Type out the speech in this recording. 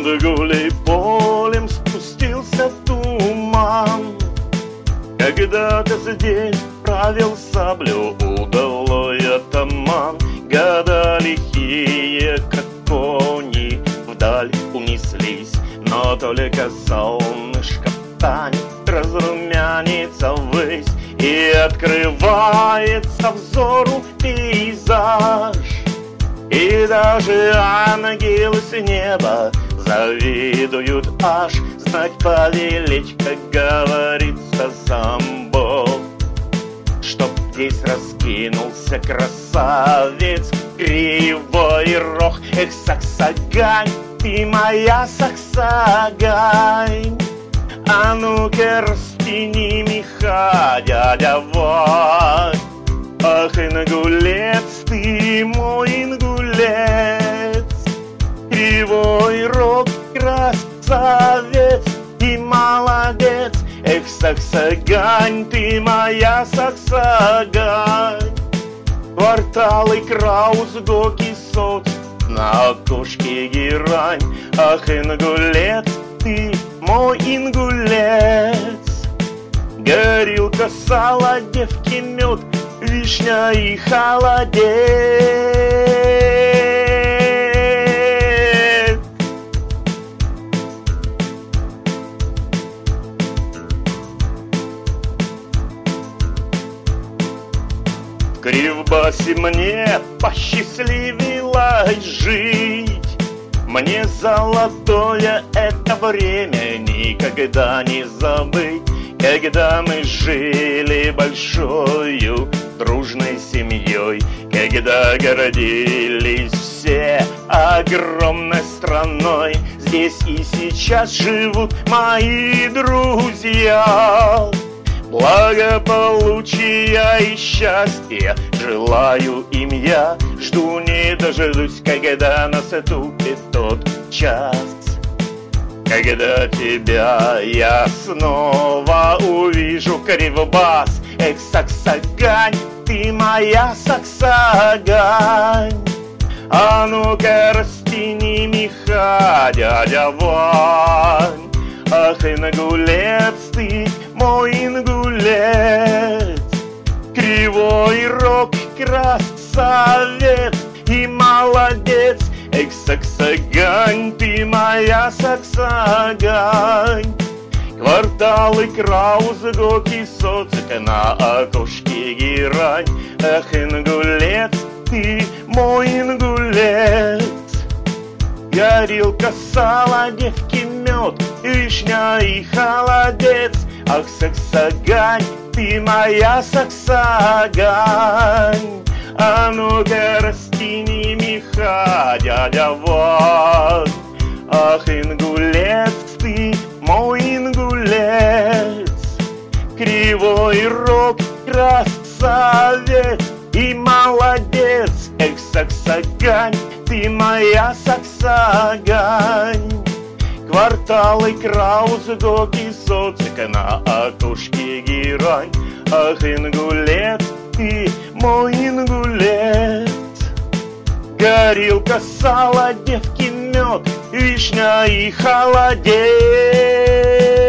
Над гулей полем спустился туман. Когда-то здесь правил саблю удалой атаман. Года лихие, как кони, вдаль унеслись, но только солнышко встань, разрумянится ввысь, и открывается взору пейзаж. И даже ангелы с неба завидуют аж, знать повелеть, как говорится, сам Бог. Чтоб здесь раскинулся красавец, кривой рог. Эх, Саксагань, ты моя Саксагань. А ну-ка растяни меха, дядя Вань. Ах, ингулец, ты мой ингулец. Кривой рог, красавец и молодец. Эх, Саксагань, ты моя Саксагань. Кварталы Краус, Гоки, Соц, на окошке герань. Ах, ингулец, ты мой ингулец. Горилка, сало, девки, мед, вишня и холодец. В Кривбасе мне посчастливилось жить. Мне золотое это время никогда не забыть. Когда мы жили большою дружной семьей, когда гордились все огромной страной, здесь и сейчас живут мои друзья. Благополучия и счастья желаю им я. Жду не дождусь, когда наступит тот час, когда тебя я снова увижу, Кривбас. Эх, Саксагань, ты моя Саксагань. А ну-ка растяни меха, дядя Вань. Ах, ингулец, ты мой ингулец. Кривой рог, красавец и молодец. Эх, Саксагань, ты моя Саксагань. Кварталы Краус, Гоки, Социк, на окошке герань. Эх, ингулец, ты мой ингулец. Горилка, сало, девки, мед, вишня и холодец. Ах, Саксагань, ты моя Саксагань. А ну-ка растяни меха, дядя Вань. Ах, ингулец, ты мой ингулец. Кривой рог, красавец и молодец. Эх, Саксагань, ты моя Саксагань. Кварталы Краус, Гоки, Социк, на окошке герань. Ах, ингулец, ты мой ингулец. Горилка, сало, девки, мед, вишня и холодец.